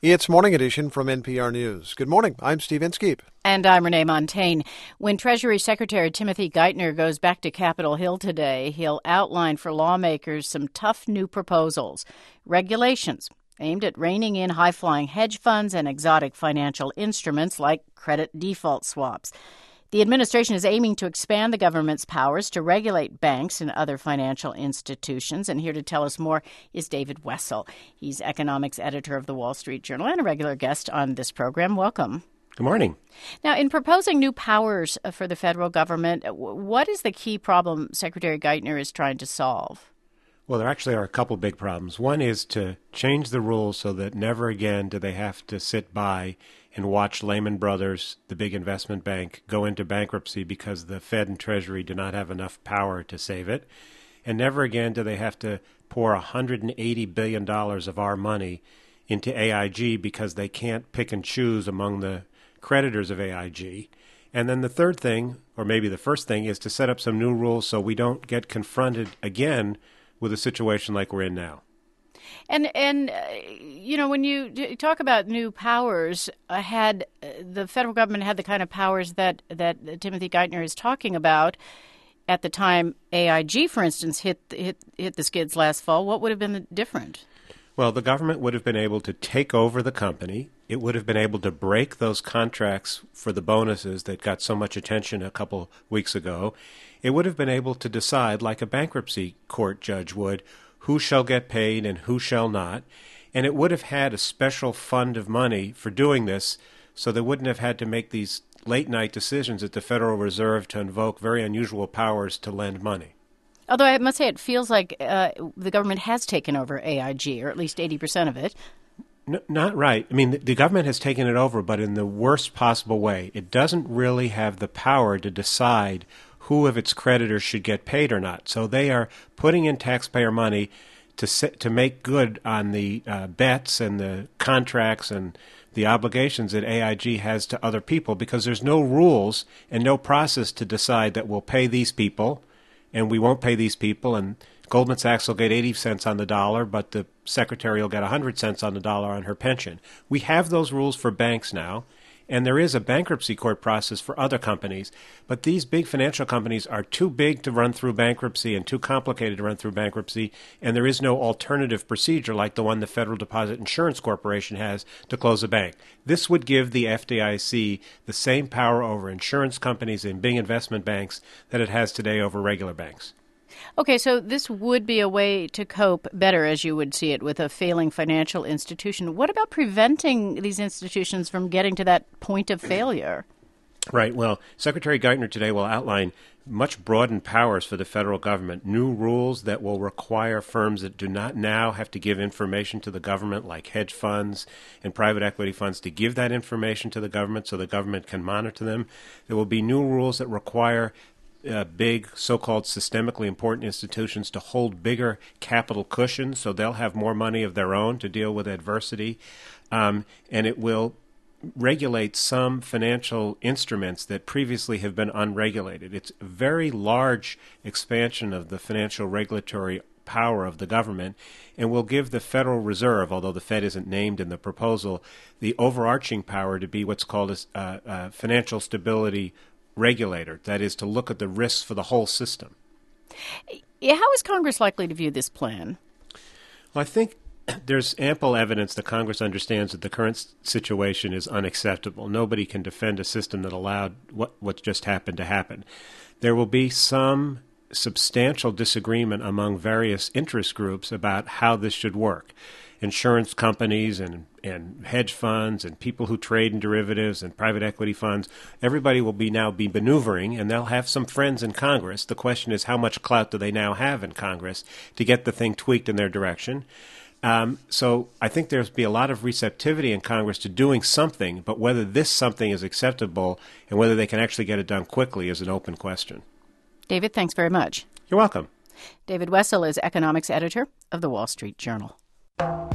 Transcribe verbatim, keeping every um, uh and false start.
It's Morning Edition from N P R News. Good morning. I'm Steve Inskeep. And I'm Renee Montaigne. When Treasury Secretary Timothy Geithner goes back to Capitol Hill today, he'll outline for lawmakers some tough new proposals. Regulations aimed at reining in high-flying hedge funds and exotic financial instruments like credit default swaps. The administration is aiming to expand the government's powers to regulate banks and other financial institutions. And here to tell us more is David Wessel. He's economics editor of the Wall Street Journal and a regular guest on this program. Welcome. Good morning. Now, in proposing new powers for the federal government, what is the key problem Secretary Geithner is trying to solve? Well, there actually are a couple big problems. One is to change the rules so that never again do they have to sit by and watch Lehman Brothers, the big investment bank, go into bankruptcy because the Fed and Treasury do not have enough power to save it. And never again do they have to pour one hundred eighty billion dollars of our money into A I G because they can't pick and choose among the creditors of A I G. And then the third thing, or maybe the first thing, is to set up some new rules so we don't get confronted again with a situation like we're in now. And, and uh, you know, when you talk about new powers, uh, had uh, the federal government had the kind of powers that, that Timothy Geithner is talking about at the time A I G, for instance, hit, hit, hit the skids last fall, what would have been different? Well, the government would have been able to take over the company. It would have been able to break those contracts for the bonuses that got so much attention a couple weeks ago. It would have been able to decide, like a bankruptcy court judge would, who shall get paid and who shall not. And it would have had a special fund of money for doing this, so they wouldn't have had to make these late-night decisions at the Federal Reserve to invoke very unusual powers to lend money. Although I must say it feels like uh, the government has taken over A I G, or at least eighty percent of it. No, not right. I mean, the, the government has taken it over, but in the worst possible way. It doesn't really have the power to decide who of its creditors should get paid or not. So they are putting in taxpayer money to set, to make good on the uh, bets and the contracts and the obligations that A I G has to other people, because there's no rules and no process to decide that we'll pay these people and we won't pay these people, and Goldman Sachs will get eighty cents on the dollar, but the secretary will get one hundred cents on the dollar on her pension. We have those rules for banks now, and there is a bankruptcy court process for other companies. But these big financial companies are too big to run through bankruptcy and too complicated to run through bankruptcy, and there is no alternative procedure like the one the Federal Deposit Insurance Corporation has to close a bank. This would give the F D I C the same power over insurance companies and big investment banks that it has today over regular banks. Okay, so this would be a way to cope better, as you would see it, with a failing financial institution. What about preventing these institutions from getting to that point of failure? Right. Well, Secretary Geithner today will outline much broadened powers for the federal government, new rules that will require firms that do not now have to give information to the government, like hedge funds and private equity funds, to give that information to the government so the government can monitor them. There will be new rules that require Uh, big so-called systemically important institutions to hold bigger capital cushions, so they'll have more money of their own to deal with adversity. Um, and it will regulate some financial instruments that previously have been unregulated. It's a very large expansion of the financial regulatory power of the government, and will give the Federal Reserve, although the Fed isn't named in the proposal, the overarching power to be what's called a, a, a financial stability regulator, that is, to look at the risks for the whole system. How is Congress likely to view this plan? Well, I think there's ample evidence that Congress understands that the current situation is unacceptable. Nobody can defend a system that allowed what, what just happened to happen. There will be some substantial disagreement among various interest groups about how this should work. Insurance companies and, and hedge funds and people who trade in derivatives and private equity funds, everybody will be now be maneuvering, and they'll have some friends in Congress. The question is, how much clout do they now have in Congress to get the thing tweaked in their direction? Um, so I think there'll be a lot of receptivity in Congress to doing something, but whether this something is acceptable and whether they can actually get it done quickly is an open question. David, thanks very much. You're welcome. David Wessel is economics editor of the Wall Street Journal.